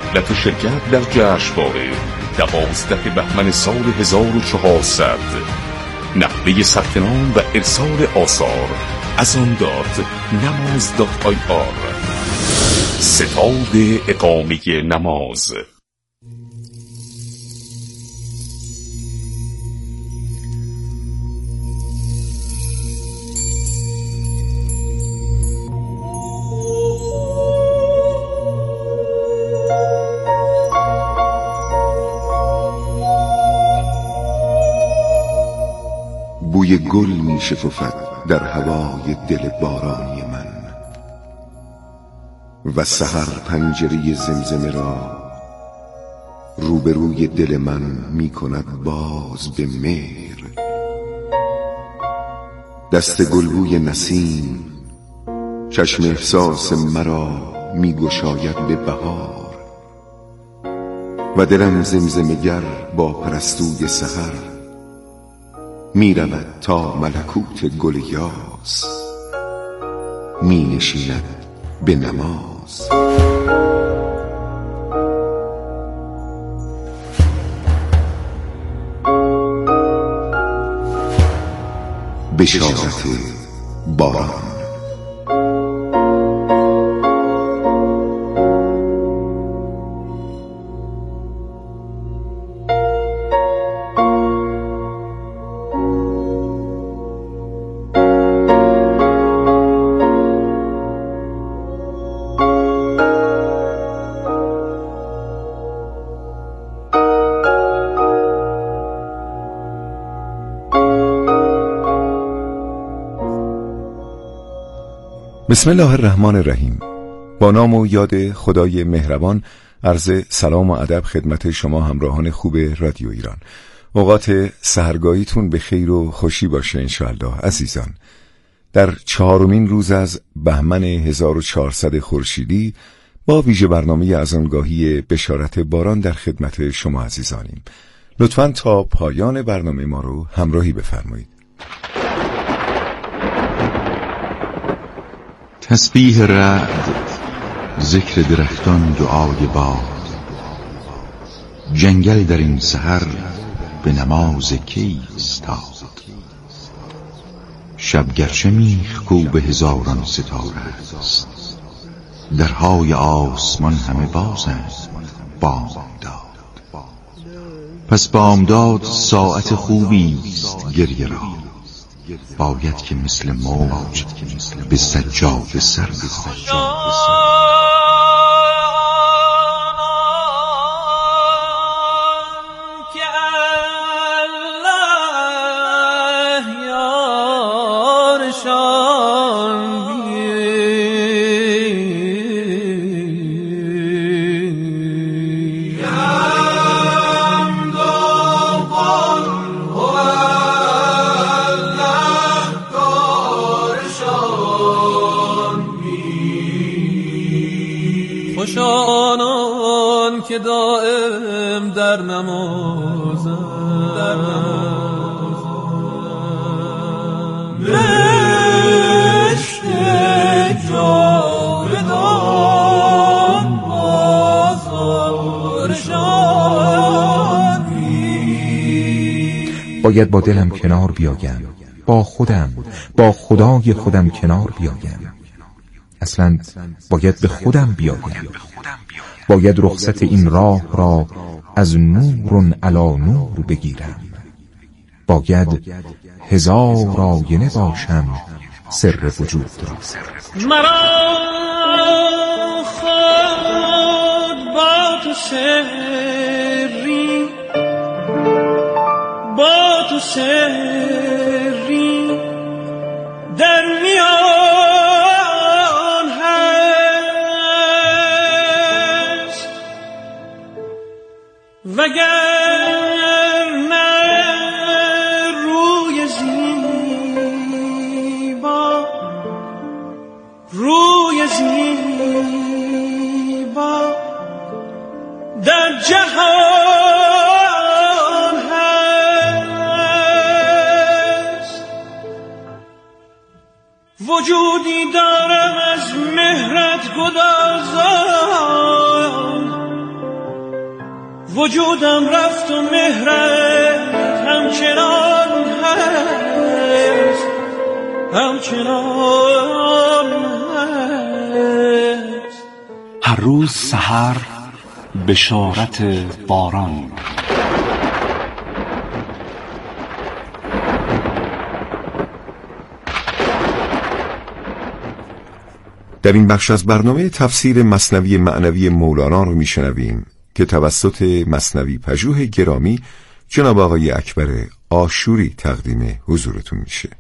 مهلت شرکت در جشنواره 12 بهمن سال 1400. نحوه ثبت نام و ارسال آثار azan.namaz.ir. ستاد اقامه نماز. بوی گل می شکفد در هوای دل بارانی من و سحر پنجره زمزمه را روبروی دل من می کند باز به مهر. دست گلبوی نسیم چشم احساس مرا می گشاید به بهار و دلم زمزمه‌گر با پرستوی سحر می رود تا ملکوت گل یاس، می نشیند به نماز. بشارت باران. بسم الله الرحمن الرحیم. با نام و یاد خدای مهربان عرض سلام و ادب خدمت شما همراهان خوب رادیو ایران. اوقات سحرگاهیتون به خیر و خوشی باشه انشاءالله عزیزان. در 4مین روز از بهمن 1400 خورشیدی با ویژه برنامه اذانگاهی بشارت باران در خدمت شما عزیزانیم. لطفاً تا پایان برنامه ما رو همراهی بفرمایید. تسبیح رعد، ذکر درختان، دعای باد، جنگل در این سحر به نماز کی ایستاد. شب گرچه میخ کو به هزاران ستاره است، درهای آسمان همه بازند بامداد. پس بامداد ساعت خوبی است گریه را، باید که مثل موج به سجاده سر بخواد. خوش آنان که دائم در نمازند، بهشت جاودان بازارشان. باید با دلم کنار بیایم، با خودم، با خدای خودم کنار بیایم. اصلا باید به خودم بیایم، باید رخصت این راه را از نور علی نور بگیرم. باید هزار آینه باشم سر وجود را. مرا خود با تو سری، با تو سری در میان هست، وگرنه روی زیبا، روی زیبا در جهان هست. وجودی دارم از مهرت گدازان، وجودم رفت و مهرت همچنان هست، همچنان هست. هر روز سحر بشارت باران. در این بخش از برنامه تفسیر مثنوی معنوی مولانا رو میشنویم که توسط مثنوی پژوه گرامی جناب آقای اکبر آشوری تقدیم حضورتون میشه.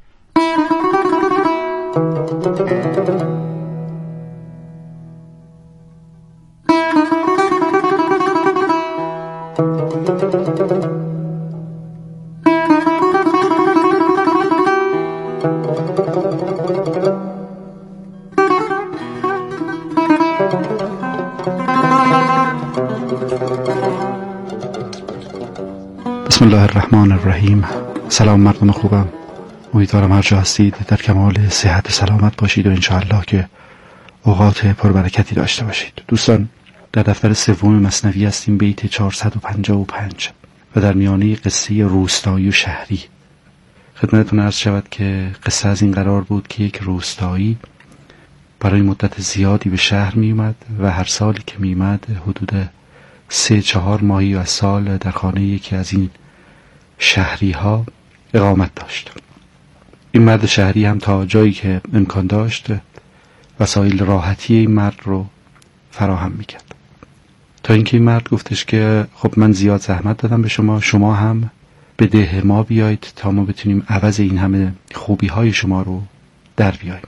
بسم الله الرحمن الرحیم. سلام مردم خوبم، امیدوارم هر جا هستید در کمال صحت و سلامت باشید و انشاءالله که اوقات پربرکتی داشته باشید. دوستان، در دفتر سوم مثنوی هستیم، بیت 455 و در میانه قصه روستایی و شهری. خدمتتون عرض شود که قصه از این قرار بود که یک روستایی برای مدت زیادی به شهر می اومد و هر سالی که می اومد حدود 3-4 ماهی از سال در خانه یکی از این شهری ها اقامت داشت. این مرد شهری هم تا جایی که امکان داشت وسایل راحتی این مرد رو فراهم میکرد، تا اینکه این مرد گفتش که خب من زیاد زحمت دادم به شما هم به ده ما بیایید تا ما بتونیم عوض این همه خوبی های شما رو در بیاییم.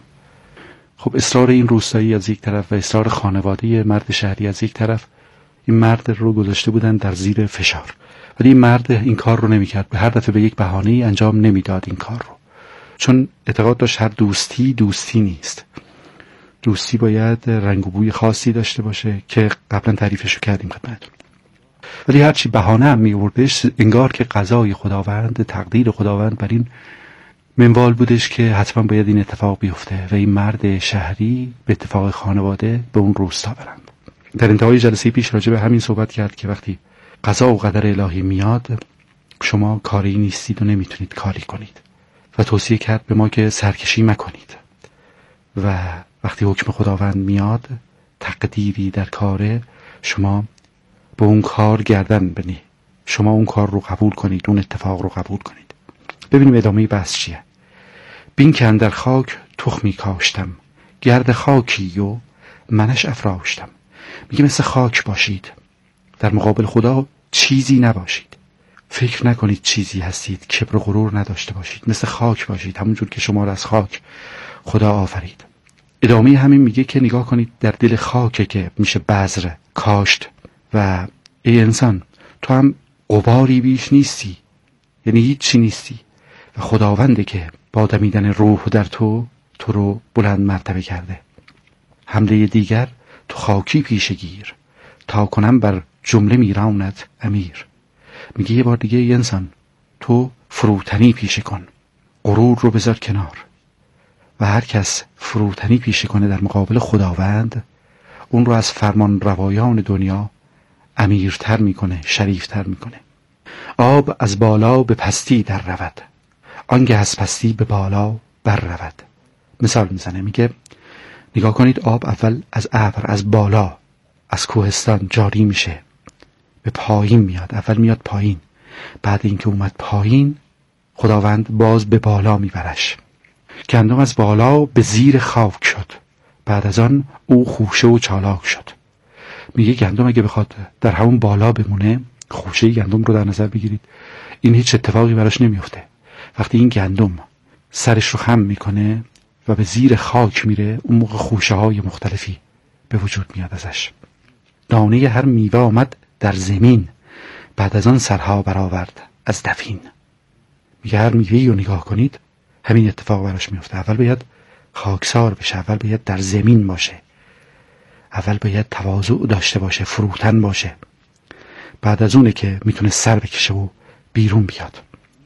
خب اصرار این روستایی از یک طرف و اصرار خانواده مرد شهری از یک طرف این مرد رو گذاشته بودن در زیر فشار، ولی این مرد این کار رو نمی‌کرد. به هر دفعه به یک بهانه‌ای انجام نمیداد این کار رو، چون اعتقاد داشت هر دوستی نیست. دوستی باید رنگ و بوی خاصی داشته باشه که قبلا تعریفشو کردیم خدمتتون. ولی هرچی بهانه هم می‌آوردش انگار که قضای خداوند، تقدیر خداوند بر این منوال بودش که حتما باید این اتفاق بیفته و این مرد شهری به اتفاق خانواده به اون روستا برند. در انتهای جلسه پیش راجع به همین صحبت کرد که وقتی قضا و قدر الهی میاد شما کاری نیستید و نمیتونید کاری کنید و توصیه کرد به ما که سرکشی مکنید و وقتی حکم خداوند میاد تقدیری در کاره شما به اون کار گردن بنی، شما اون کار رو قبول کنید، اون اتفاق رو قبول کنید. ببینیم ادامه بحث چیه. بین که اندر خاک تخمی کاشتم، گرد خاکی و منش افراشتم. میگه مثل خاک باشید، در مقابل خدا چیزی نباشید، فکر نکنید چیزی هستید، کبر و غرور نداشته باشید، مثل خاک باشید، همونجور که شما را از خاک خدا آفرید. ادامه همین میگه که نگاه کنید در دل خاکه که میشه بذر کاشت و ای انسان تو هم غباری بیش نیستی، یعنی هیچ چی نیستی و خداونده که با دمیدن روح در تو رو بلند مرتبه کرده. حمله دیگر تو خاکی پیش گیر، تا کنم بر جمله میراند امیر. میگه یه بار دیگه ای انسان تو فروتنی پیشه کن، غرور رو بذار کنار و هر کس فروتنی پیشه کنه در مقابل خداوند اون رو از فرمان روایان دنیا امیرتر میکنه، شریفتر میکنه. آب از بالا به پستی در رود، آنگه از پستی به بالا بر رود. مثال میزنه، میگه نگاه کنید آب اول از ابر، از بالا، از کوهستان جاری میشه به پایین میاد. اول میاد پایین، بعد اینکه اومد پایین خداوند باز به بالا میبرش. گندم از بالا به زیر خاک شد، بعد از آن او خوشه و چالاک شد. میگه گندم اگه بخواد در همون بالا بمونه، خوشه گندم رو در نظر بگیرید، این هیچ اتفاقی براش نمیفته. وقتی این گندم سرش رو خم میکنه و به زیر خاک میره، اون موقع خوشه های مختلفی به وجود میاد ازش. دانه هر میوه آمد در زمین، بعد از آن سرها برآورد از دفین. میگه هر میوهی رو نگاه کنید همین اتفاق براش میفته. اول باید خاکسار بشه، اول باید در زمین باشه، اول باید تواضع داشته باشه، فروتن باشه، بعد از اونه که میتونه سر بکشه و بیرون بیاد.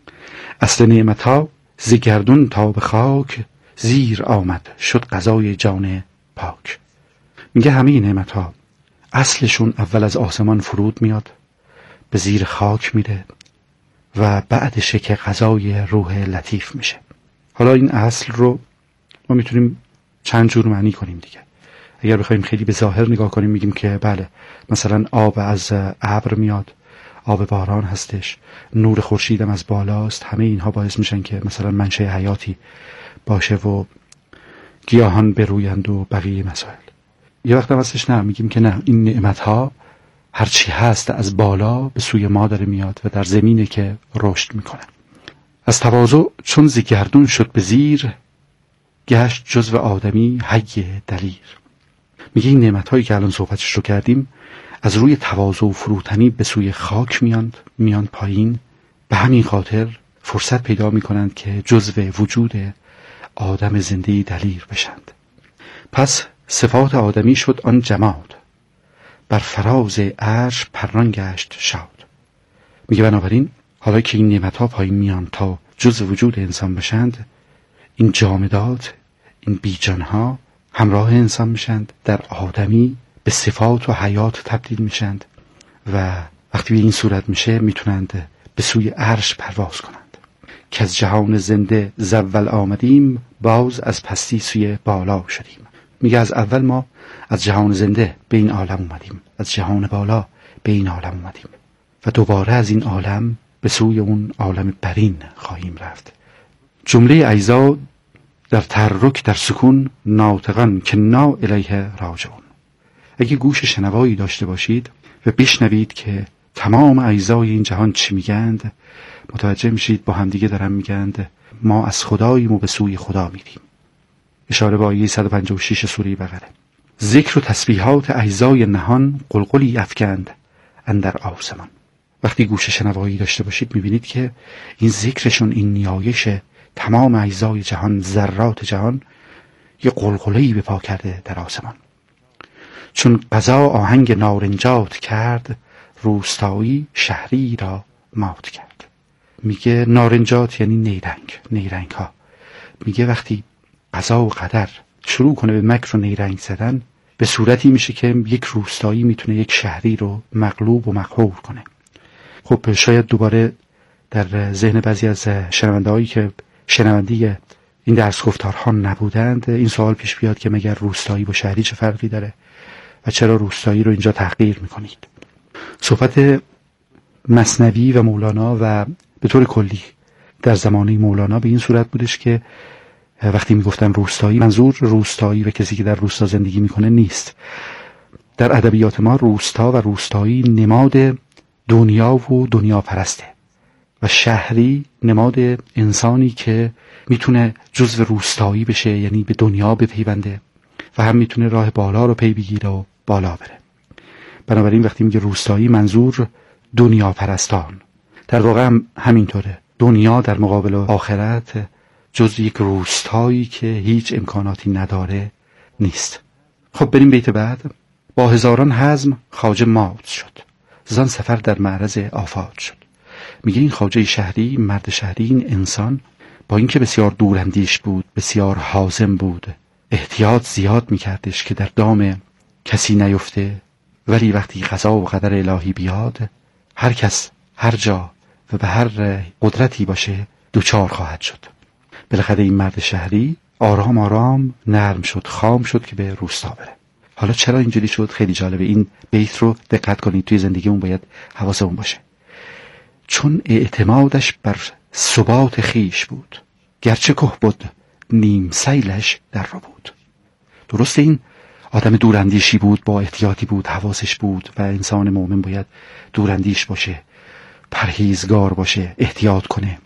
اصل نعمتها ز گردون تا به خاک، زیر آمد شد قضای جان پاک. میگه همه نعمتها اصلشون اول از آسمان فرود میاد، به زیر خاک میره و بعدشه که غذای روح لطیف میشه. حالا این اصل رو ما میتونیم چند جور معنی کنیم دیگه. اگر بخوایم خیلی به ظاهر نگاه کنیم میگیم که بله مثلا آب از ابر میاد، آب باران هستش، نور خورشید هم از بالاست، همه اینها باعث میشن که مثلا منشأ حیاتی باشه و گیاهان برویند و بقیه مسائل. یه وقت هم هستش نه، میگیم که نه، این نعمتها هرچی هست از بالا به سوی ما داره میاد و در زمینه که رشد میکنه. از تواضع چون ز گردون شد به زیر، گشت جزو آدمی حی دلیر. میگه این نعمتهایی که الان صحبتش رو کردیم از روی تواضع و فروتنی به سوی خاک میان پایین، به همین خاطر فرصت پیدا میکنند که جزو وجود آدم زنده دلیر بشند. پس صفات آدمی شد آن جماد، بر فراز عرش پران گشت شاد. میگه بنابراین حالا که این نعمتها پایین میان تا جزو وجود انسان بشند، این جامدات، این بیجانها همراه انسان میشند، در آدمی به صفات و حیات تبدیل میشند و وقتی به این صورت میشه میتونند به سوی عرش پرواز کنند. که از جهان زنده زول آمدیم، باز از پستی سوی بالا شدیم. میگه از اول ما از جهان زنده به این عالم اومدیم، از جهان بالا به این عالم اومدیم و دوباره از این عالم به سوی اون عالم برین خواهیم رفت. جمله اجزا در تحرک در سکون ناطقان که نا الیه راجعون. اگه گوش شنوایی داشته باشید و بشنوید که تمام اجزای این جهان چی میگند، متوجه میشید با همدیگه دارن میگند ما از خداییم و به سوی خدا میریم. اشاره به آیه 156 سوره بقره. ذکر و تسبیحات اجزای نهان قلقلی افکند اندر آسمان. وقتی گوش شنوایی داشته باشید میبینید که این ذکرشون، این نیایش تمام اجزای جهان، ذرات جهان، یه قلقله‌ای به پا کرده در آسمان. چون قضا آهنگ نارنجات کرد، روستایی شهری را مات کرد. میگه نارنجات یعنی نیرنگ ها. میگه وقتی قضا و قدر شروع کنه به مکر و نیرنگ زدن، به صورتی میشه که یک روستایی میتونه یک شهری رو مغلوب و مقهور کنه. خب شاید دوباره در ذهن بعضی از شنونده‌هایی که شنوندی این درس گفتارها نبودند این سوال پیش بیاد که مگر روستایی با شهری چه فرقی داره و چرا روستایی رو اینجا تحقیر میکنید؟ صحبت مثنوی و مولانا و به طور کلی در زمانه مولانا به این صورت بودش که وقتی میگفتن روستایی، منظور روستایی و کسی که در روستا زندگی میکنه نیست. در ادبیات ما روستا و روستایی نماد دنیا و دنیا پرسته و شهری نماد انسانی که میتونه جزو روستایی بشه، یعنی به دنیا بپیونده و هم میتونه راه بالا رو پی بگیره و بالا بره. بنابراین وقتی میگه روستایی منظور دنیا پرستان، در واقع هم همینطوره. دنیا در مقابل آخرت جز یک روستایی که هیچ امکاناتی نداره نیست. خب بریم بیت بعد. با هزاران حزم خواجه مات شد، زان سفر در معرض آفات شد. میگه این خواجه شهری، مرد شهری، این انسان با اینکه بسیار دوراندیش بود، بسیار حازم بود، احتیاط زیاد میکردش که در دام کسی نیفته، ولی وقتی قضا و قدر الهی بیاد هر کس هر جا و به هر قدرتی باشه دوچار خواهد شد. بالاخره این مرد شهری آرام آرام نرم شد، خام شد که به روستا بره. حالا چرا اینجوری شد؟ خیلی جالبه. این بیت رو دقت کنید، توی زندگیمون باید حواسمون باشه. چون اعتمادش بر ثبات خیش بود، گرچه که بود نیم سیلش در رو بود. درسته این آدم دوراندیشی بود، با احتیاطی بود، حواسش بود و انسان مؤمن باید دوراندیش باشه، پرهیزگار باشه، احتیاط کنه،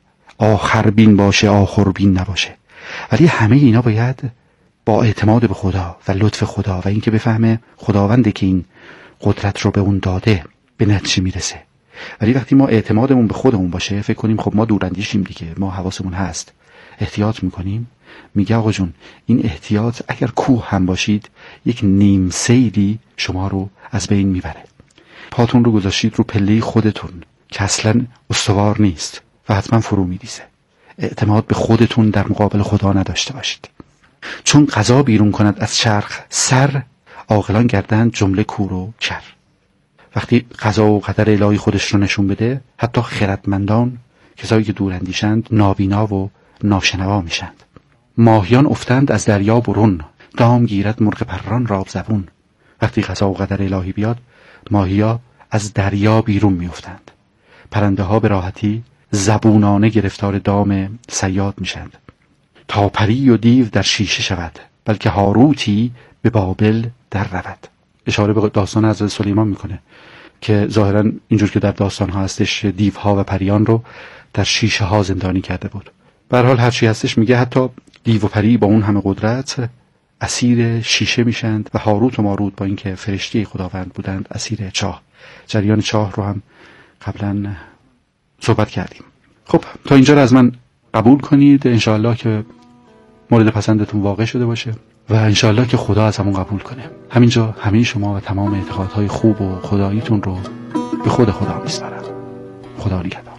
آخر بین باشه، آخر بین نباشه. ولی همه اینا باید با اعتماد به خدا و لطف خدا و اینکه بفهمه خداونده که این قدرت رو به اون داده به نتیجه میرسه. ولی وقتی ما اعتمادمون به خودمون باشه، فکر کنیم خب ما دوراندیشیم دیگه، ما حواسمون هست، احتیاط میکنیم، میگه آقا جون این احتیاط اگر کوه هم باشید یک نیم سیلی شما رو از بین میبره. پاتون رو گذاشتید رو پله خودتون که اصلا استوار نیست و حتما فرو میریزه. اعتماد به خودتون در مقابل خدا نداشته باشید. چون قضا بیرون کند از چرخ سر، عاقلان گردند جمله کور و کر. وقتی قضا و قدر الهی خودش رو نشون بده، حتی خردمندان، کسایی که دوراندیشند، نابینا و ناشنوا میشند. ماهیان افتند از دریا برون، دام گیرد مرغ پران راب زبون. وقتی قضا و قدر الهی بیاد، ماهیا از دریا بیرون میافتند. پرنده ها به راحتی زبونانه گرفتار دام صیاد میشند. تا پری و دیو در شیشه شود، بلکه هاروتی به بابل در رود. اشاره به داستان حضرت سلیمان میکنه که ظاهرا اینجور که در داستان ها هستش دیوها و پریان رو در شیشه ها زندانی کرده بود. به هر حال هر چی هستش میگه حتی دیو و پری با اون همه قدرت اسیر شیشه میشند و هاروت و ماروت با اینکه فرشته خداوند بودند اسیر چاه. جریان چاه رو هم قبلا صحبت کردیم. خب تا اینجا رو از من قبول کنید، انشاءالله که مورد پسندتون واقع شده باشه و انشاءالله که خدا از همون قبول کنه. همینجا همه شما و تمام اعتقادهای خوب و خداییتون رو به خود خدا میسپارم. خدا نگهدار.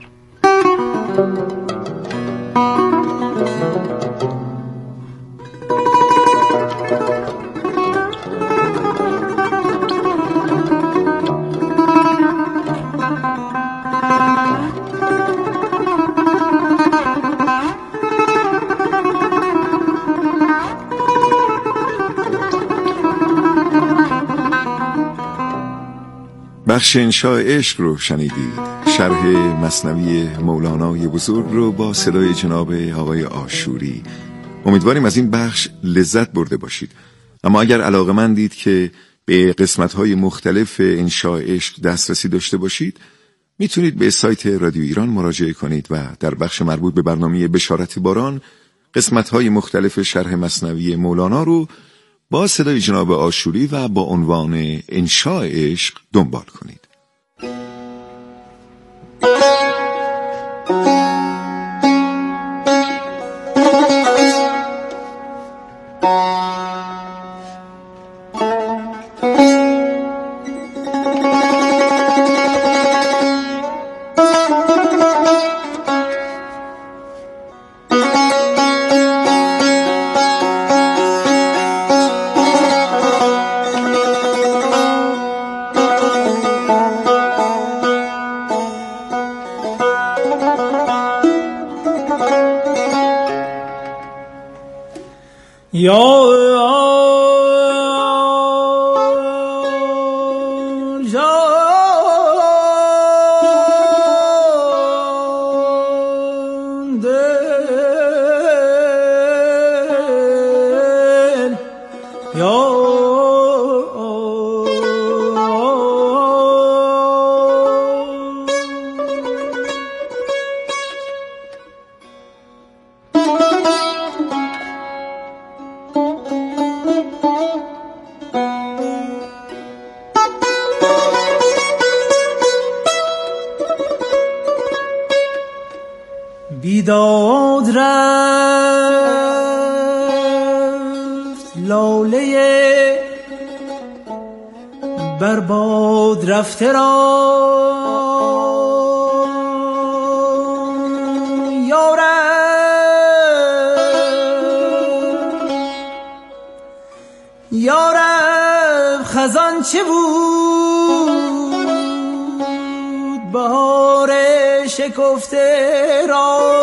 بخش انشاء عشق رو شنیدید. شرح مثنوی مولانای بزرگ رو با صدای جناب آقای آشوری. امیدواریم از این بخش لذت برده باشید. اما اگر علاقه‌مندید که به قسمت‌های مختلف انشاء عشق دسترسی داشته باشید، میتونید به سایت رادیو ایران مراجعه کنید و در بخش مربوط به برنامه بشارت باران قسمت‌های مختلف شرح مثنوی مولانا رو با صدای جناب آشوری و با عنوان انشاء عشق دنبال کنید. بیداد رفت لاله برباد رفته را، یارب خزان چه بود بهار شکفته را.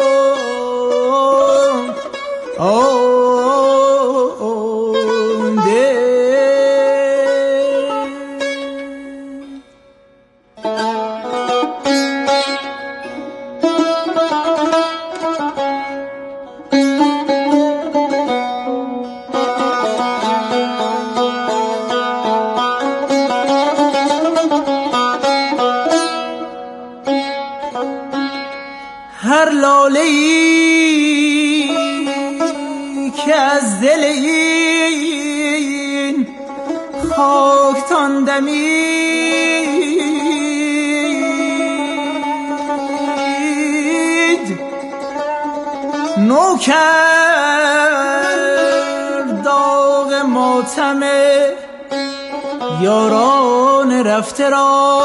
هر لاله‌ای که از دل این خاکتان دمید، نو کرد داغ ماتم یاران رفته را.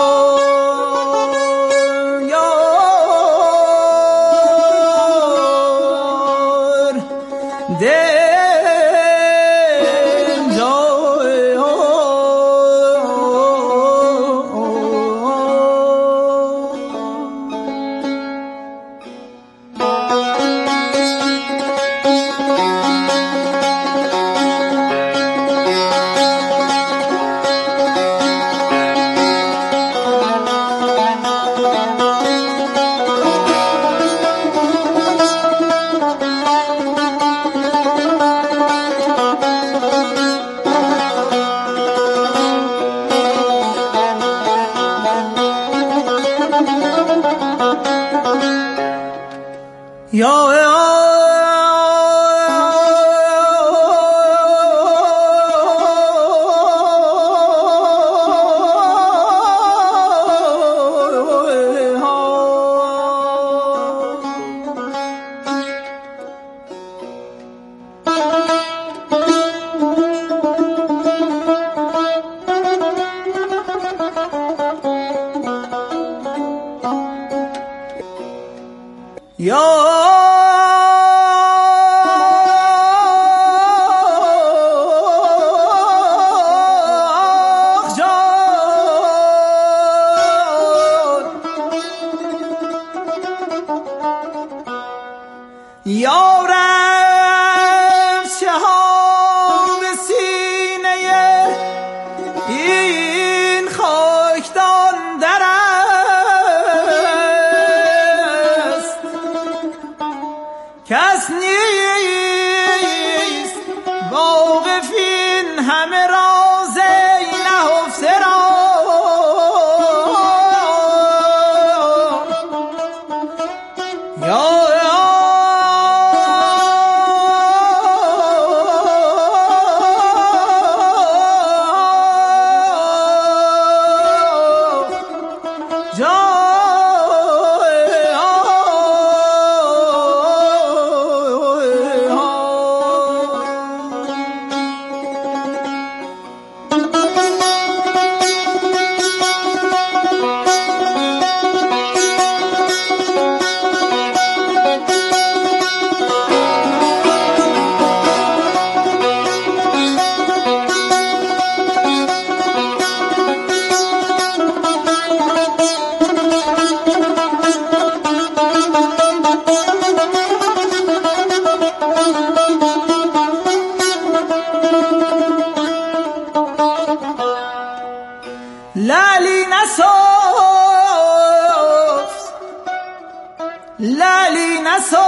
لعلی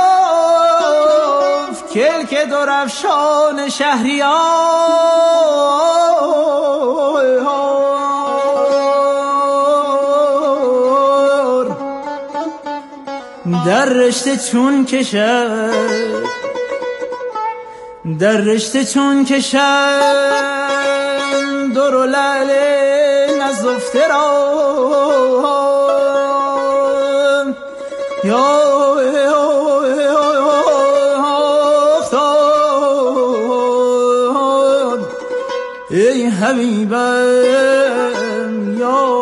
نصف کلک درفشان شهریار در رشته چون کشد در رشته چون کشد در و لعل نزفته را یا ای حبیبم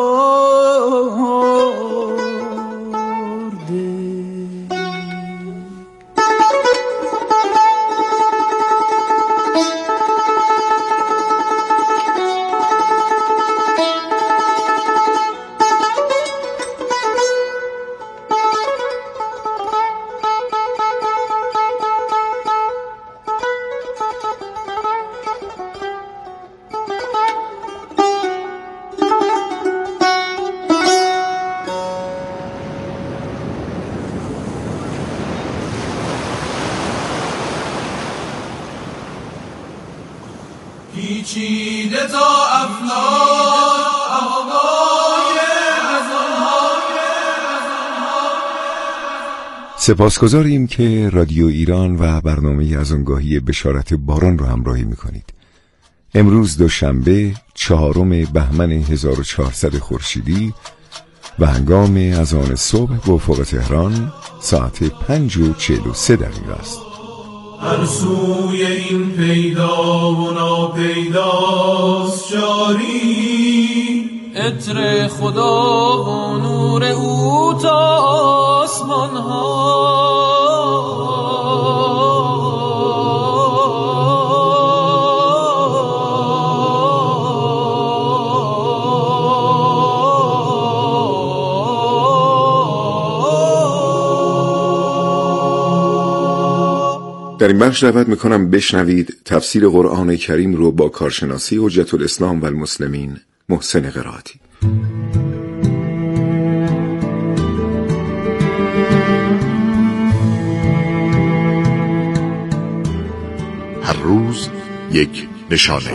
پیچیده تا افلاک آقای سپاسگزاریم که رادیو ایران و برنامه اذانگاهی بشارت باران رو همراهی میکنید. امروز دوشنبه 4 بهمن 1400 خورشیدی و هنگام اذان صبح به افق تهران ساعت 5:43 است. هر سوی این پیدا و ناپیداست جاری عطر خدا و نور او تا آسمان ها در این بخش دعوت میکنم بشنوید تفسیر قرآن کریم رو با کارشناسی حجت الاسلام و المسلمین محسن قرائتی. هر روز یک نشانه.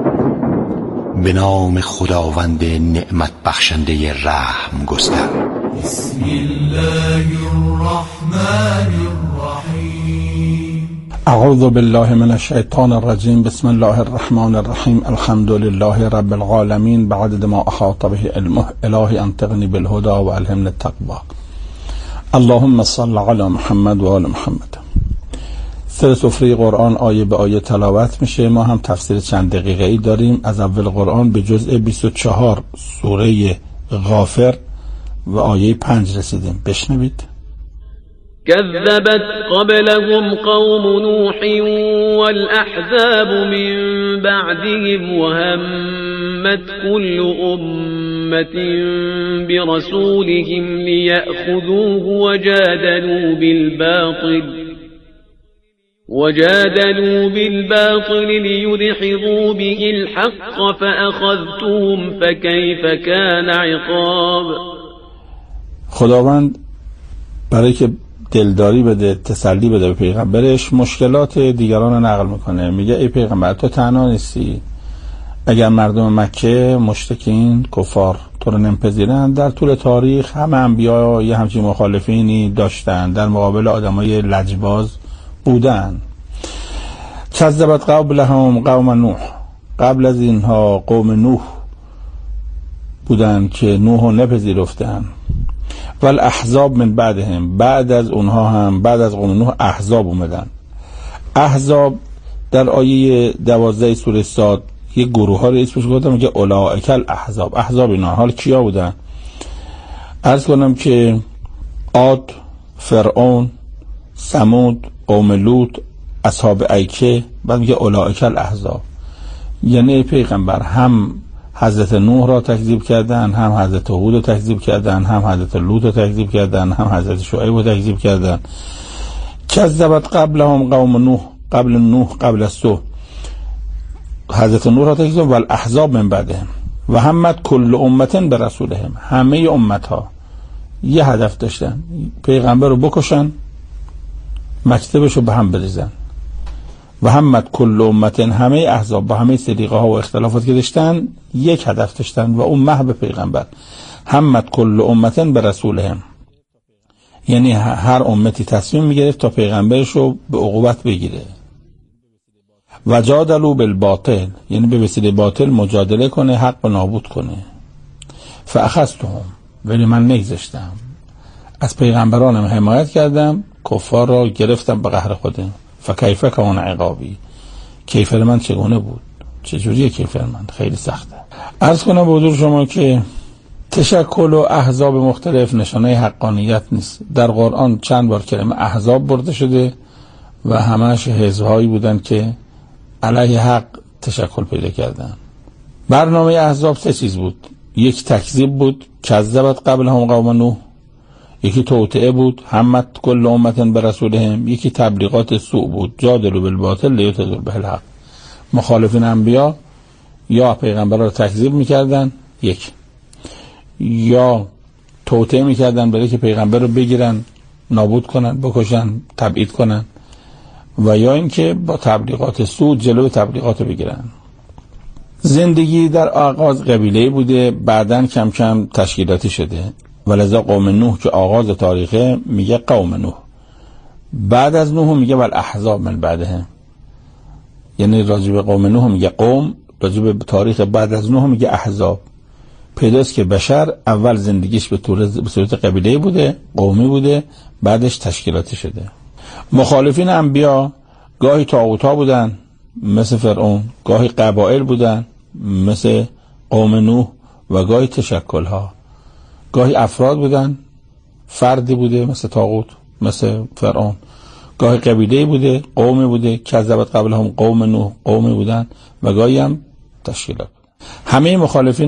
به نام خداوند نعمت بخشنده رحم گستر. بسم الله الرحمن الرحیم. اعوذ بالله من الشیطان الرجیم. بسم الله الرحمن الرحیم. الحمد لله رب العالمین بعدد ما احاط به علمه. الهی انطقنی بالهدى و الهمنی التقوی. اللهم صل علی محمد و آل محمد. سر سفره قرآن آیه به آیه تلاوت میشه. ما هم تفسیر چند دقیقه ای داریم از اول قرآن به جزء 24 سوره غافر و آیه 5 رسیدیم. بشنوید. كذبت قبلهم قوم نوح والأحزاب من بعدهم وهمت كل أمة برسولهم ليأخذوه وجادلوا بالباطل ليدحضوا به الحق فأخذتهم فكيف كان عقاب. خداوند برای که دلداری بده، تسلی بده به پیغمبرش، مشکلات دیگران رو نقل میکنه. میگه ای پیغمبر تو تنها نیستی. اگر مردم مکه مشرکین کفار تو رو نمیپذیرن، در طول تاریخ همه انبیا یه همچین مخالفینی داشتن، در مقابل آدمای لجباز بودن. کذبت قبلهم قوم نوح. قبل از اینها قوم نوح بودن که نوح رو نپذیرفتن. والاحزاب من بعدهم. بعد از اونها هم بعد از قوم نوح احزاب اومدن. احزاب در آیه 12 سوره صاد یک گروه ها رو اسمش گفتم که اولئک الاحزاب. احزاب اینا حال کیا بودن؟ عرض کنم که عاد، فرعون، ثمود، قوم لوط، اصحاب ایکه. بعد میگه اولئک الاحزاب، یعنی پیغمبر هم حضرت نوح را تکذیب کردن، هم حضرت هود را تکذیب کردن، هم حضرت لوط را تکذیب کردن، هم حضرت شعیب را تکذیب کردن. کذبت قبلهم قوم نوح. قبل نوح، قبل از تو حضرت نوح را تکذیب و الاحزاب من بعدهم و همت کل امت به رسولهم. همه امت ها یه هدف داشتن، پیغمبر رو بکشن، مکتبش رو به هم بریزن. و همت کل امت، همه احزاب با همه سلیقه ها و اختلافات که داشتن یک هدف داشتن و اون محو پیغمبر. همت کل امت به رسولهم، یعنی هر امتی تصمیم میگرفت تا پیغمبرش رو به عقوبت بگیره. و جادلوا بالباطل، یعنی به وسیله باطل مجادله کنه، حق رو نابود کنه. فاخذتهم، ولی من نگذاشتم، از پیغمبرانم حمایت کردم، کفار را گرفتم به قهر خودم. فکیف کان عقابی، کیفر من چگونه بود؟ چجوریه کیفر من؟ خیلی سخته. عرض کنم به حضور شما که تشکل و احزاب مختلف نشانه حقانیت نیست. در قرآن چند بار کلمه احزاب برده شده و همش حزب‌هایی بودن که علیه حق تشکل پیدا کردن. برنامه احزاب سه چیز بود. یک تکذیب بود، کذبت قبلهم قوم نوح. یکی توطئه بود، همت کل امت به رسولهم. یکی تبلیغات سوء بود، جادلوا بالباطل لیدحضوا به الحق. مخالفین انبیا یا پیغمبران رو تکذیب میکردن، یک، یا توطئه میکردن برای که پیغمبر رو بگیرن، نابود کنن، بکشن، تبعید کنن، و یا اینکه با تبلیغات سوء جلوی تبلیغات رو بگیرن. زندگی در آغاز قبیله‌ای بوده، بعدن کم کم تشکیلاتی شده. ولذا قوم نوح که آغاز تاریخه میگه قوم نوح، بعد از نوح میگه والاحزاب من بعدهم، یعنی راجب قوم نوح میگه قوم، راجب تاریخ بعد از نوح میگه احزاب. پیداست که بشر اول زندگیش به صورت قبیله‌ای بوده، قومی بوده، بعدش تشکیلاتی شده. مخالفین انبیا گاهی طاغوت‌ها بودن مثل فرعون، گاهی قبایل بودن مثل قوم نوح، و گاهی تشکل‌ها. گاهی افراد بودن، فردی بوده مثل طاغوت مثل فرعون، گاهی قبیله‌ای بوده، قومی بوده، کذبت قبلهم قوم نوح، قومی بودن، و گاهی هم تشکیلات. همه مخالفین